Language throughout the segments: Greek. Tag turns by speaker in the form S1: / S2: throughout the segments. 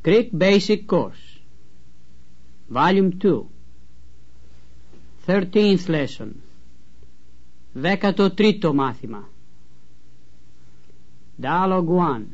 S1: Greek Basic Course, Volume 2, 13th Lesson, 13ο μάθημα. Dialogue 1.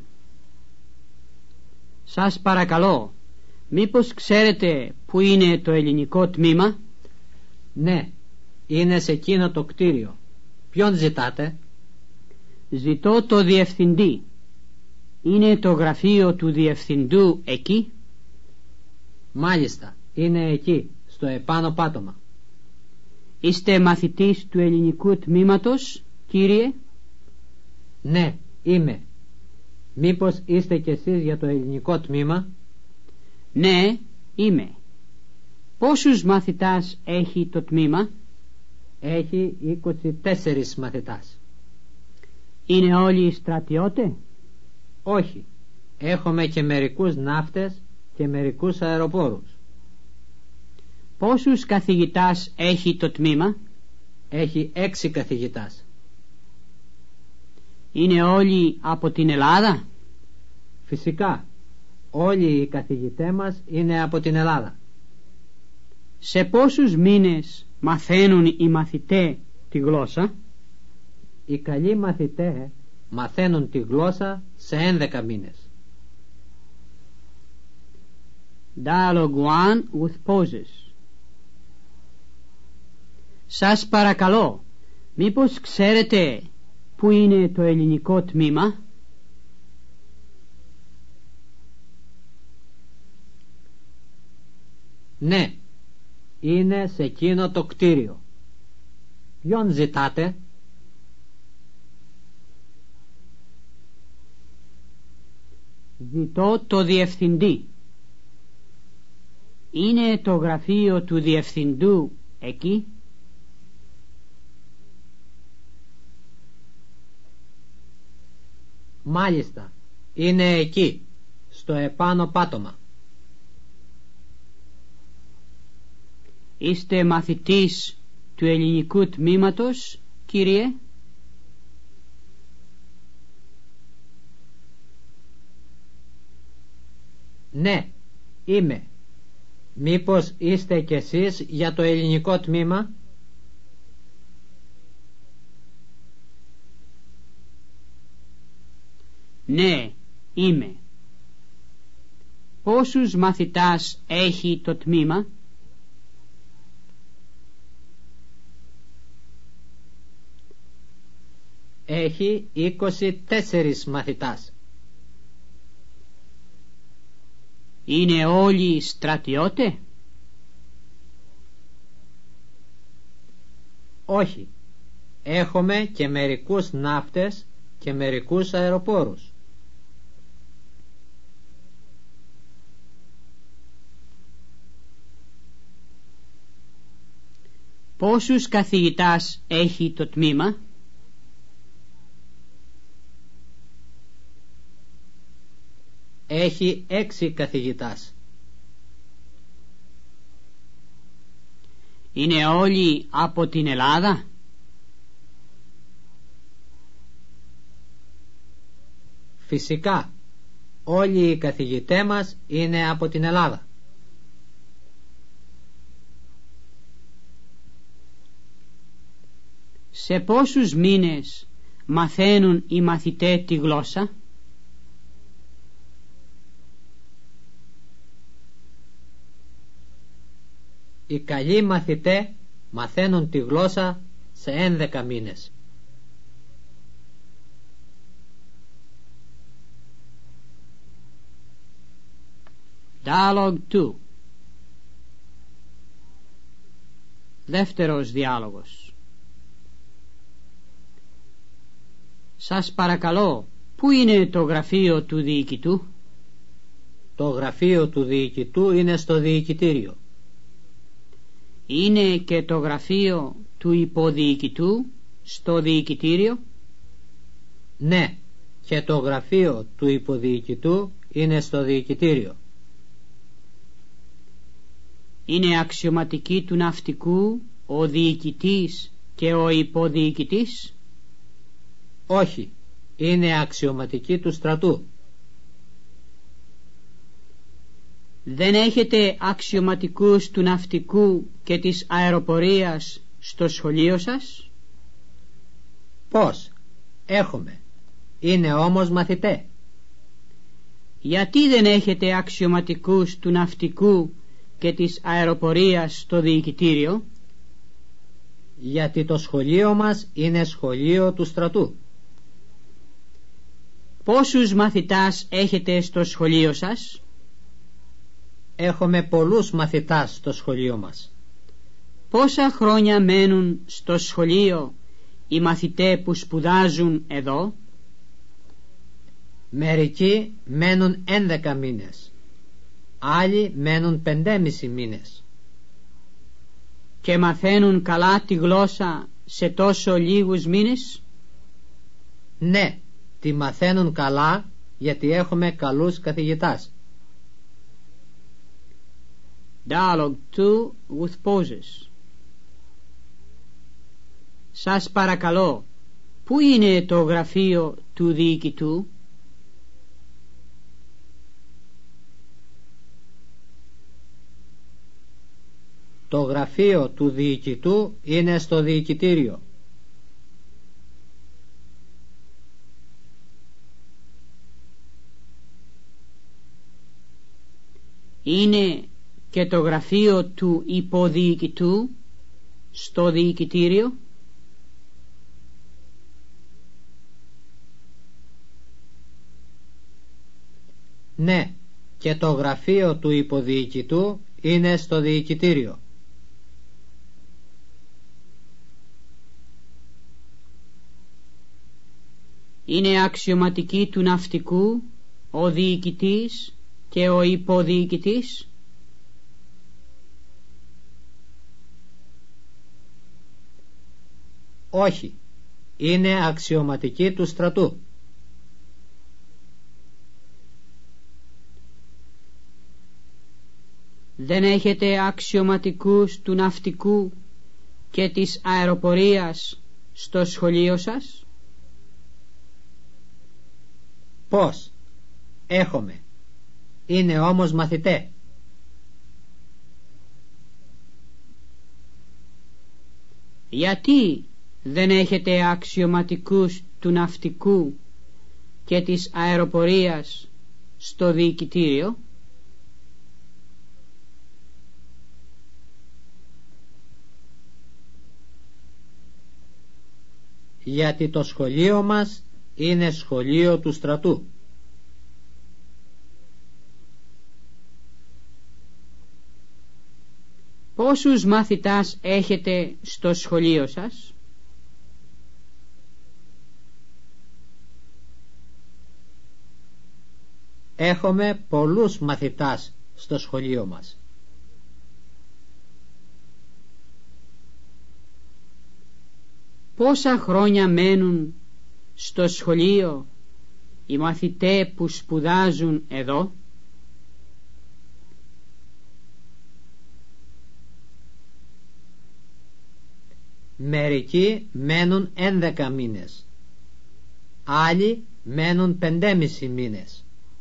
S1: Σας παρακαλώ, μήπως ξέρετε που είναι το ελληνικό τμήμα?
S2: Ναι, είναι σε εκείνο το κτίριο. Ποιον ζητάτε?
S1: Ζητώ το διευθυντή. Είναι το γραφείο του διευθυντού εκεί?
S2: Μάλιστα, είναι εκεί, στο επάνω πάτωμα.
S1: Είστε μαθητής του ελληνικού τμήματος, κύριε?
S2: Ναι, είμαι. Μήπως είστε κι εσείς για το ελληνικό τμήμα?
S1: Ναι, είμαι. Πόσους μαθητάς έχει το τμήμα?
S2: Έχει 24 μαθητάς.
S1: Είναι όλοι στρατιώτες?
S2: Όχι, έχουμε και μερικούς ναύτες και μερικούς αεροπόρους.
S1: Πόσους καθηγητάς έχει το τμήμα?
S2: Έχει 6 καθηγητάς.
S1: Είναι όλοι από την Ελλάδα?
S2: Φυσικά, όλοι οι καθηγητές μας είναι από την Ελλάδα.
S1: Σε πόσους μήνες μαθαίνουν οι μαθητές τη γλώσσα?
S2: Οι καλοί μαθητές μαθαίνουν τη γλώσσα σε 11 μήνες.
S1: Dialogue 1 with pauses. Σας παρακαλώ, μήπως ξέρετε που είναι το ελληνικό τμήμα?
S2: Ναι, είναι σε εκείνο το κτίριο. Ποιον ζητάτε?
S1: Ζητώ το διευθυντή. Είναι το γραφείο του διευθυντού εκεί?
S2: Μάλιστα, είναι εκεί, στο επάνω πάτωμα.
S1: Είστε μαθητής του ελληνικού τμήματος, κύριε?
S2: Ναι, είμαι. Μήπως είστε κι εσείς για το ελληνικό τμήμα?
S1: Ναι, είμαι. Πόσους μαθητάς έχει το τμήμα?
S2: Έχει 24 μαθητάς.
S1: Είναι όλοι στρατιώτες?
S2: Όχι, έχουμε και μερικούς ναύτες και μερικούς αεροπόρους.
S1: Πόσους καθηγητάς έχει το τμήμα?
S2: Έχει 6 καθηγητάς.
S1: Είναι όλοι από την Ελλάδα?
S2: Φυσικά, όλοι οι καθηγητές μας είναι από την Ελλάδα.
S1: Σε πόσους μήνες μαθαίνουν οι μαθητές τη γλώσσα?
S2: Οι καλοί μαθητές μαθαίνουν τη γλώσσα σε 11 μήνες.
S1: Dialogue 2. Δεύτερος διάλογος. Σας παρακαλώ, πού είναι το γραφείο του διοικητού?
S2: Το γραφείο του διοικητού είναι στο διοικητήριο.
S1: Είναι και το γραφείο του υποδιοικητού στο διοικητήριο?
S2: Ναι, και το γραφείο του υποδιοικητού είναι στο διοικητήριο.
S1: Είναι αξιωματικοί του ναυτικού ο διοικητής και ο υποδιοικητής?
S2: Όχι, είναι αξιωματικοί του στρατού.
S1: Δεν έχετε αξιωματικούς του ναυτικού και της αεροπορίας στο σχολείο σας?
S2: Πώς? Έχουμε. Είναι όμως μαθητέ.
S1: Γιατί δεν έχετε αξιωματικούς του ναυτικού και της αεροπορίας στο διοικητήριο?
S2: Γιατί το σχολείο μας είναι σχολείο του στρατού.
S1: Πόσους μαθητάς έχετε στο σχολείο σας?
S2: Έχουμε πολλούς μαθητάς στο σχολείο μας.
S1: Πόσα χρόνια μένουν στο σχολείο οι μαθητές που σπουδάζουν εδώ?
S2: Μερικοί μένουν 11 μήνες. Άλλοι μένουν 5,5 μήνες.
S1: Και μαθαίνουν καλά τη γλώσσα σε τόσο λίγους μήνες?
S2: Ναι, τη μαθαίνουν καλά γιατί έχουμε καλούς καθηγητάς.
S1: Dialogue 2 with pauses. Σας παρακαλώ, πού είναι το γραφείο του διοικητού?
S2: Το γραφείο του διοικητού είναι στο διοικητήριο.
S1: Είναι και το γραφείο του υποδιοικητού στο διοικητήριο?
S2: Ναι, και το γραφείο του υποδιοικητού είναι στο διοικητήριο.
S1: Είναι αξιωματικοί του ναυτικού ο διοικητής και ο υποδιοικητής?
S2: Όχι, είναι αξιωματικοί του στρατού.
S1: Δεν έχετε αξιωματικούς του ναυτικού και της αεροπορίας στο σχολείο σας?
S2: Πώς? Έχουμε. Είναι όμως μαθητέ.
S1: Γιατί δεν έχετε αξιωματικούς του ναυτικού και της αεροπορίας στο διοικητήριο?
S2: Γιατί το σχολείο μας είναι σχολείο του στρατού.
S1: Πόσους μαθητάς έχετε στο σχολείο σας?
S2: Έχουμε πολλούς μαθητάς στο σχολείο μας.
S1: Πόσα χρόνια μένουν στο σχολείο οι μαθητές που σπουδάζουν εδώ?
S2: Μερικοί μένουν 11 μήνες. Άλλοι μένουν 5,5 μήνες.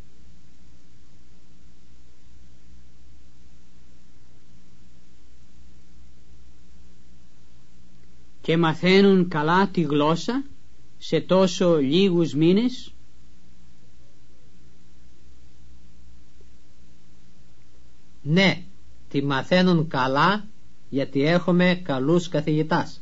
S1: Και μαθαίνουν καλά τη γλώσσα σε τόσο λίγους μήνες?
S2: Ναι, τη μαθαίνουν καλά γιατί έχουμε καλούς καθηγητάς.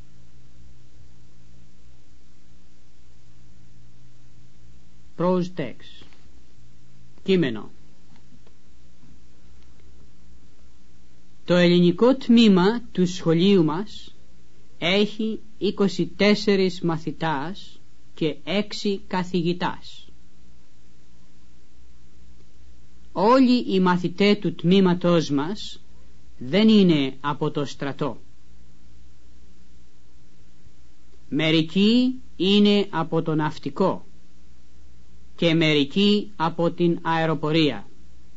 S1: Prose text. Κείμενο. Το ελληνικό τμήμα του σχολείου μας έχει 24 μαθητάς και 6 καθηγητάς. Όλοι οι μαθητές του τμήματός μας δεν είναι από το στρατό. Μερικοί είναι από το ναυτικό και μερικοί από την αεροπορία.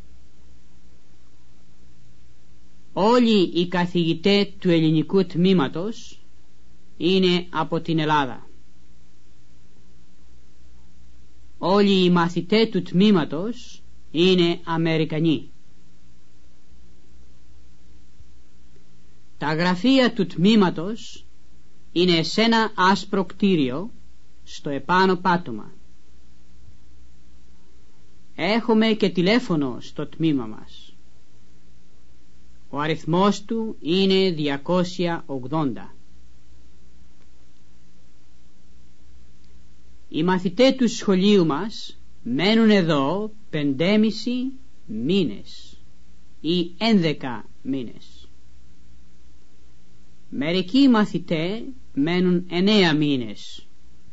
S1: Όλοι οι καθηγητές του ελληνικού τμήματος είναι από την Ελλάδα. Όλοι οι μαθητές του τμήματος είναι Αμερικανοί. Τα γραφεία του τμήματος είναι σε ένα άσπρο κτίριο στο επάνω πάτωμα. Έχουμε και τηλέφωνο στο τμήμα μας. Ο αριθμός του είναι 280. Οι μαθητές του σχολείου μας μένουν εδώ 5,5 μήνες ή 11 μήνες. Μερικοί μαθητές μένουν 9 μήνες.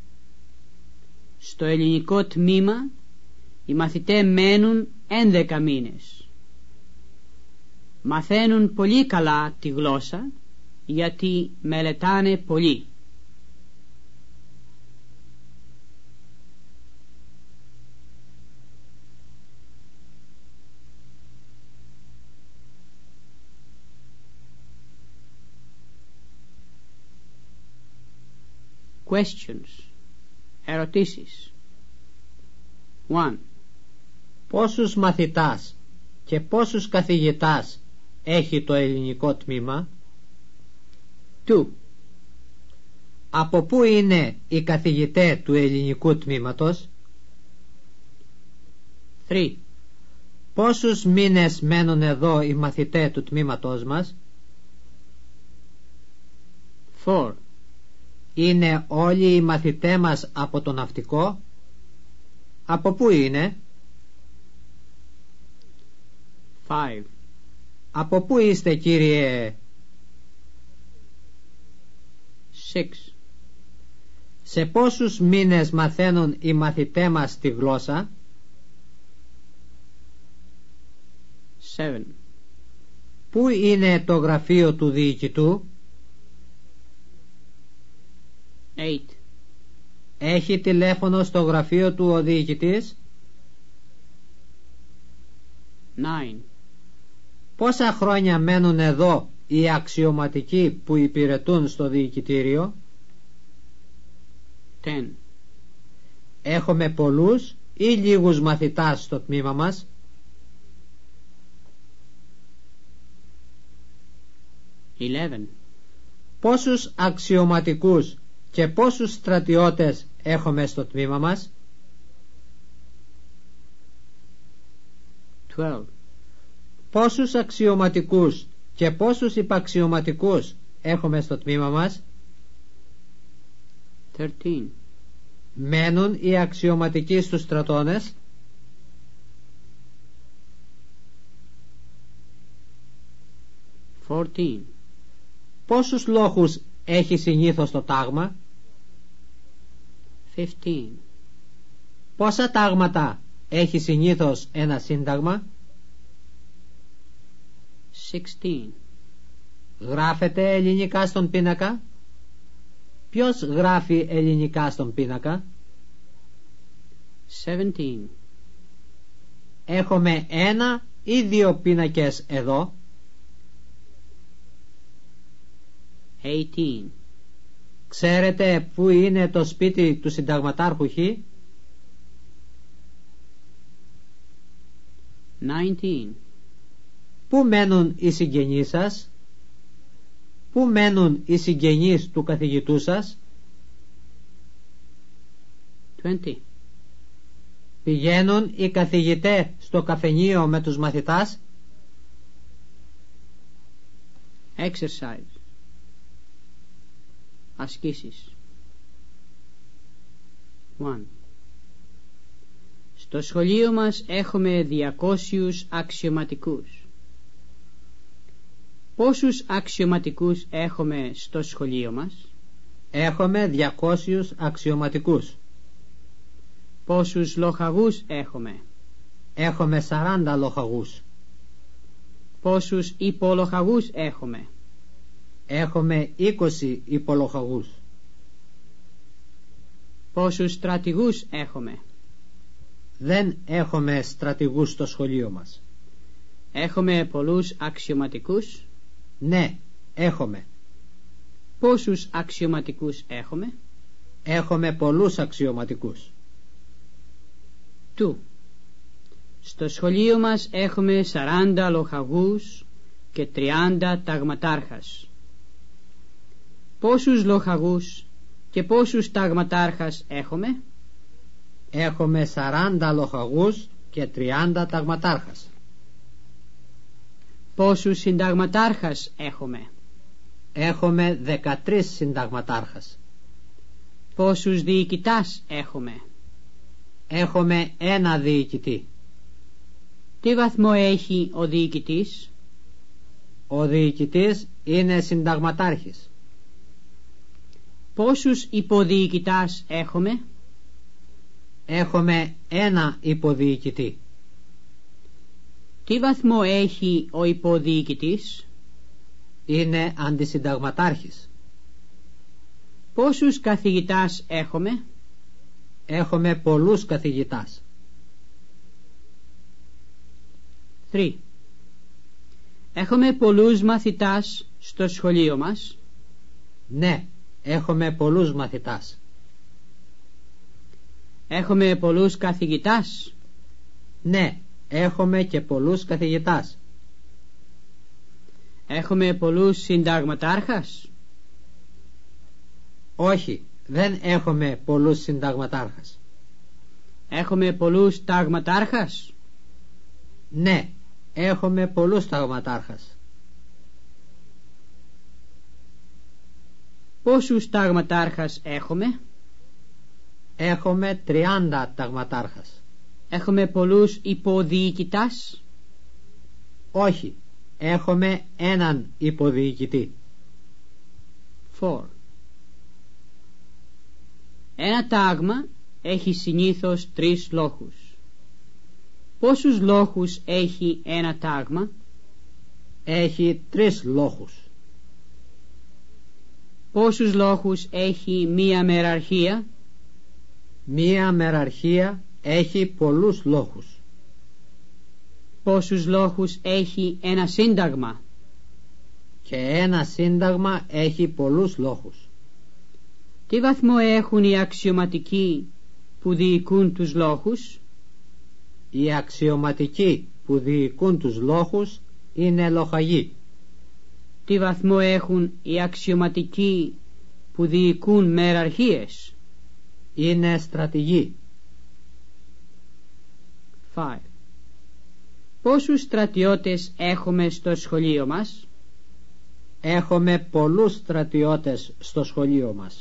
S1: Στο ελληνικό τμήμα οι μαθητές μένουν 11 μήνες. Μαθαίνουν πολύ καλά τη γλώσσα γιατί μελετάνε πολύ. Questions. Ερωτήσεις. 1.
S2: Πόσους μαθητάς και πόσους καθηγητάς έχει το ελληνικό τμήμα?
S1: 2.
S2: Από πού είναι οι καθηγητές του ελληνικού τμήματος?
S1: 3.
S2: Πόσους μήνες μένουν εδώ οι μαθητές του τμήματος μας?
S1: 4.
S2: Είναι όλοι οι μαθητές μας από το ναυτικό? Από πού είναι?
S1: 5.
S2: Από πού είστε, κύριε?
S1: 6.
S2: Σε πόσους μήνες μαθαίνουν οι μαθητές μας τη γλώσσα?
S1: 7.
S2: Πού είναι το γραφείο του διοικητού?
S1: 8.
S2: Έχει τηλέφωνο στο γραφείο του ο διοικητής?
S1: 9.
S2: Πόσα χρόνια μένουν εδώ οι αξιωματικοί που υπηρετούν στο διοικητήριο?
S1: 10.
S2: Έχουμε πολλούς ή λίγους μαθητάς στο τμήμα μας?
S1: 11.
S2: Πόσους αξιωματικούς και πόσους στρατιώτες έχουμε στο τμήμα μας?
S1: 12.
S2: Πόσους αξιωματικούς και πόσους υπαξιωματικούς έχουμε στο τμήμα μας?
S1: 13.
S2: Μένουν οι αξιωματικοί στους στρατώνες?
S1: 14.
S2: Πόσους λόχους έχει συνήθως το τάγμα?
S1: 15.
S2: Πόσα τάγματα έχει συνήθως ένα σύνταγμα?
S1: 16.
S2: Γράφεται ελληνικά στον πίνακα? Ποιος γράφει ελληνικά στον πίνακα?
S1: 17.
S2: Έχουμε ένα ή δύο πίνακες εδώ?
S1: 18.
S2: Ξέρετε πού είναι το σπίτι του συνταγματάρχου Χ?
S1: 19.
S2: Πού μένουν οι συγγενείς σας? Πού μένουν οι συγγενείς του καθηγητού σας?
S1: 20.
S2: Πηγαίνουν οι καθηγητές στο καφενείο με τους μαθητάς?
S1: Exercise. Ασκήσεις. 1. Στο σχολείο μας έχουμε 200 αξιωματικούς. Πόσους αξιωματικούς έχουμε στο σχολείο μας?
S2: Έχουμε 200 αξιωματικούς.
S1: Πόσους λοχαγούς έχουμε?
S2: Έχουμε 40 λοχαγούς.
S1: Πόσους υπολοχαγούς έχουμε?
S2: Έχουμε 20 υπολοχαγούς.
S1: Πόσους στρατηγούς έχουμε?
S2: Δεν έχουμε στρατηγούς στο σχολείο μας.
S1: Έχουμε πολλούς αξιωματικούς?
S2: Ναι, έχουμε.
S1: Πόσους αξιωματικούς έχουμε?
S2: Έχουμε πολλούς αξιωματικούς.
S1: 2. Στο σχολείο μας έχουμε 40 λοχαγούς και 30 ταγματάρχας. Πόσους λοχαγούς και πόσους ταγματάρχας έχουμε?
S2: Έχουμε 40 λοχαγούς και 30 ταγματάρχας.
S1: Πόσους συνταγματάρχας έχουμε?
S2: Έχουμε 13 συνταγματάρχας.
S1: Πόσους διοικητάς έχουμε?
S2: Έχουμε ένα διοικητή.
S1: Τι βαθμό έχει ο διοικητής?
S2: Ο διοικητής είναι συνταγματάρχης.
S1: Πόσους υποδιοικητάς έχουμε?
S2: Έχουμε ένα υποδιοικητή.
S1: Τι βαθμό έχει ο υποδιοικητής?
S2: Είναι αντισυνταγματάρχης.
S1: Πόσους καθηγητάς έχουμε?
S2: Έχουμε πολλούς καθηγητάς.
S1: 3. Έχουμε πολλούς μαθητάς στο σχολείο μας?
S2: Ναι, έχουμε πολλούς μαθητάς.
S1: Έχουμε πολλούς καθηγητάς?
S2: Ναι, έχουμε και πολλούς καθηγητάς.
S1: Έχουμε πολλούς συνταγματάρχας?
S2: Όχι, δεν έχουμε πολλούς συνταγματάρχας.
S1: Έχουμε πολλούς ταγματάρχας?
S2: Ναι, έχουμε πολλούς ταγματάρχας.
S1: Πόσους ταγματάρχας έχουμε?
S2: Έχουμε 30 ταγματάρχας.
S1: Έχουμε πολλούς υποδιοικητάς?
S2: Όχι, έχουμε έναν υποδιοικητή.
S1: 4. Ένα τάγμα έχει συνήθως 3 λόχους. Πόσους λόχους έχει ένα τάγμα?
S2: Έχει 3 λόχους.
S1: Πόσους λόχους έχει μία μεραρχία?
S2: Μία μεραρχία έχει πολλούς λόχους.
S1: Πόσους λόχους έχει ένα σύνταγμα?
S2: Και ένα σύνταγμα έχει πολλούς λόχους.
S1: Τι βαθμό έχουν οι αξιωματικοί που διοικούν τους λόχους?
S2: Οι αξιωματικοί που διοικούν τους λόχους είναι λοχαγοί.
S1: Τι βαθμό έχουν οι αξιωματικοί που διοικούν μεραρχίες?
S2: Είναι στρατηγοί.
S1: 5. Πόσους στρατιώτες έχουμε στο σχολείο μας?
S2: Έχουμε πολλούς στρατιώτες στο σχολείο μας.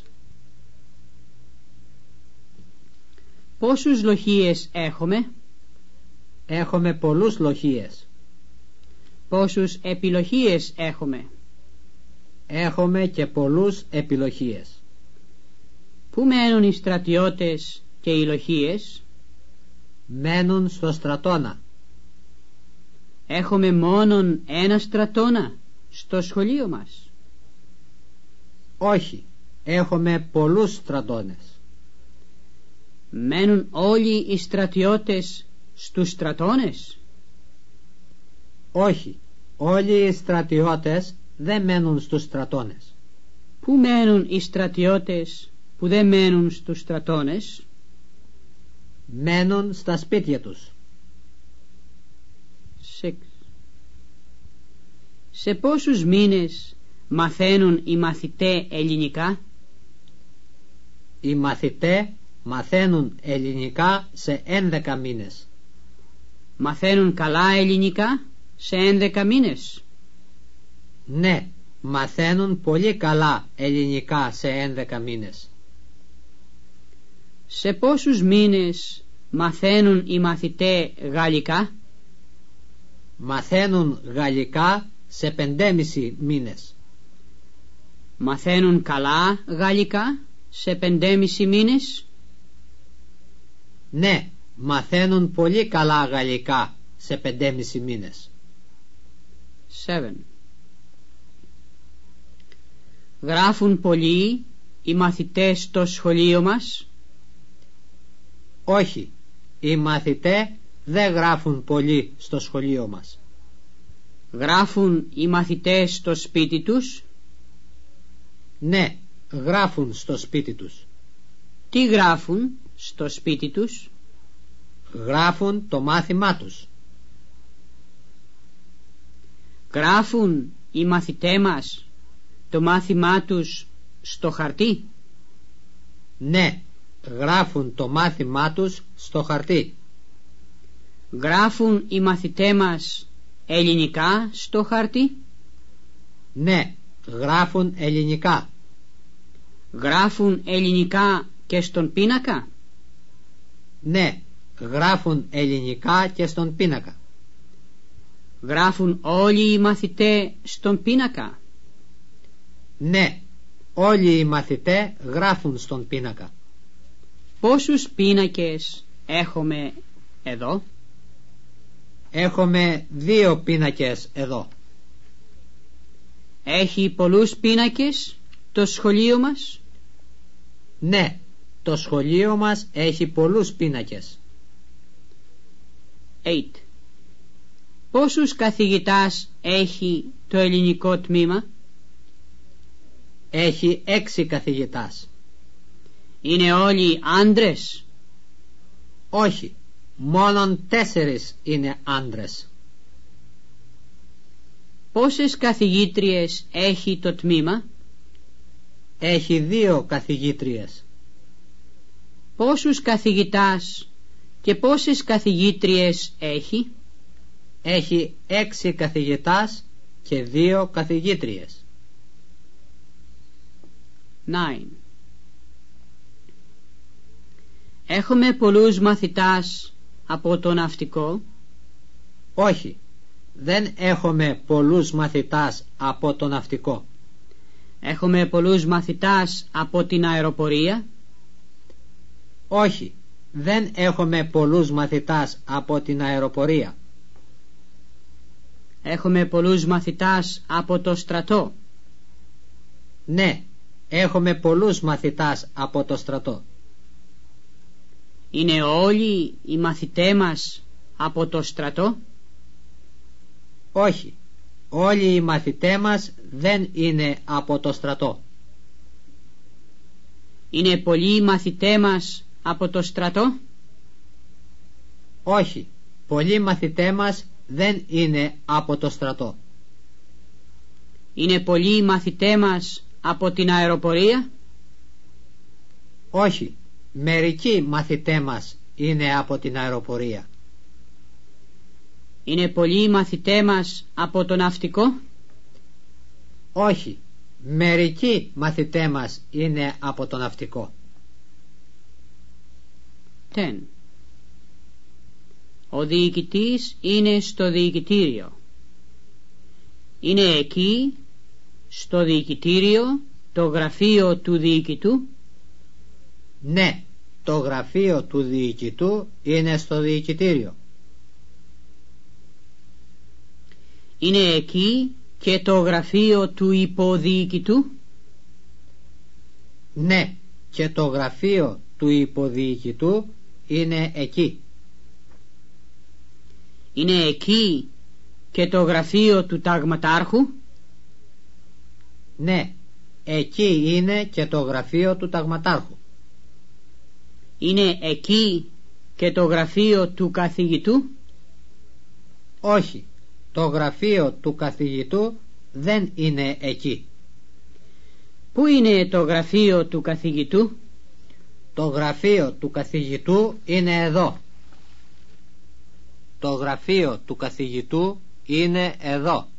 S1: Πόσους λοχείες έχουμε?
S2: Έχουμε πολλούς λοχείες.
S1: Πόσους επιλοχείες έχουμε?
S2: Έχουμε και πολλούς επιλοχείες.
S1: Πού μένουν οι στρατιώτες και οι λοχείες?
S2: Μένουν στο στρατόνα.
S1: Έχουμε μόνον ένα στρατόνα στο σχολείο μας?
S2: Όχι, έχουμε πολλούς στρατώνες.
S1: Μένουν όλοι οι στρατιώτες στους στρατώνες?
S2: Όχι, όλοι οι στρατιώτες δεν μένουν στους στρατώνες.
S1: Πού μένουν οι στρατιώτες που δεν μένουν στους στρατώνες?
S2: Μένουν στα σπίτια τους.
S1: 6. Σε πόσους μήνες μαθαίνουν οι μαθητές ελληνικά?
S2: Οι μαθητές μαθαίνουν ελληνικά σε 11 μήνες.
S1: Μαθαίνουν καλά ελληνικά σε 11 μήνες?
S2: Ναι, μαθαίνουν πολύ καλά ελληνικά σε 11 μήνες.
S1: Σε πόσους μήνες μαθαίνουν οι μαθητές γαλλικά?
S2: Μαθαίνουν γαλλικά σε 5,5 μήνες.
S1: Μαθαίνουν καλά γαλλικά σε 5,5 μήνες?
S2: Ναι, μαθαίνουν πολύ καλά γαλλικά σε 5,5 μήνες.
S1: 7. Γράφουν πολλοί οι μαθητές στο σχολείο μας?
S2: Όχι, οι μαθητές δεν γράφουν πολύ στο σχολείο μας.
S1: Γράφουν οι μαθητές στο σπίτι τους?
S2: Ναι, γράφουν στο σπίτι τους.
S1: Τι γράφουν στο σπίτι τους?
S2: Γράφουν το μάθημά τους.
S1: Γράφουν οι μαθητές μας το μάθημά τους στο χαρτί?
S2: Ναι, γράφουν το μάθημά τους στο χαρτί.
S1: Γράφουν οι μαθητές μας ελληνικά στο χαρτί?
S2: Ναι, γράφουν ελληνικά.
S1: Γράφουν ελληνικά και στον πίνακα?
S2: Ναι, γράφουν ελληνικά και στον πίνακα.
S1: Γράφουν όλοι οι μαθητές στον πίνακα?
S2: Ναι, όλοι οι μαθητές γράφουν στον πίνακα.
S1: Πόσους πίνακες έχουμε εδώ?
S2: Έχουμε 2 πίνακες εδώ.
S1: Έχει πολλούς πίνακες το σχολείο μας?
S2: Ναι, το σχολείο μας έχει πολλούς πίνακες.
S1: 8. Πόσους καθηγητάς έχει το ελληνικό τμήμα?
S2: Έχει 6 καθηγητάς.
S1: Είναι όλοι άντρες?
S2: Όχι, μόνον 4 είναι άντρες.
S1: Πόσες καθηγήτριες έχει το τμήμα?
S2: Έχει 2 καθηγήτριες.
S1: Πόσους καθηγητάς και πόσες καθηγήτριες έχει?
S2: Έχει 6 καθηγητάς και 2 καθηγήτριες.
S1: 9. Έχουμε πολλούς μαθητάς από το ναυτικό?
S2: Όχι, δεν έχουμε πολλούς μαθητάς από το ναυτικό.
S1: Έχουμε πολλούς μαθητάς από την αεροπορία?
S2: Όχι, δεν έχουμε πολλούς μαθητάς από την αεροπορία.
S1: Έχουμε πολλούς μαθητάς από το στρατό?
S2: Ναι, έχουμε πολλούς μαθητάς από το στρατό.
S1: Είναι όλοι οι μαθητές μας από το στρατό?
S2: Όχι, όλοι οι μαθητές μας δεν είναι από το στρατό.
S1: Είναι πολλοί οι μαθητές μας από το στρατό?
S2: Όχι, πολλοί μαθητές μας δεν είναι από το στρατό.
S1: Είναι πολλοί οι μαθητές μας από την αεροπορία?
S2: Όχι, μερικοί μαθητές μας είναι από την αεροπορία.
S1: Είναι πολλοί οι μαθητές μας από το ναυτικό?
S2: Όχι, μερικοί μαθητές μας είναι από το ναυτικό.
S1: 10. Ο διοικητής είναι στο διοικητήριο. Είναι εκεί στο διοικητήριο το γραφείο του διοικητού?
S2: Ναι, το γραφείο του διοικητού είναι στο διοικητήριο.
S1: Είναι εκεί και το γραφείο του υποδιοικητού?
S2: Ναι, και το γραφείο του υποδιοικητού είναι εκεί.
S1: Είναι εκεί και το γραφείο του ταγματάρχου?
S2: Ναι, εκεί είναι και το γραφείο του ταγματάρχου.
S1: Είναι εκεί και το γραφείο του καθηγητού?
S2: Όχι, το γραφείο του καθηγητού δεν είναι εκεί.
S1: Πού είναι το γραφείο του καθηγητού?
S2: Το γραφείο του καθηγητού είναι εδώ. Το γραφείο του καθηγητού είναι εδώ.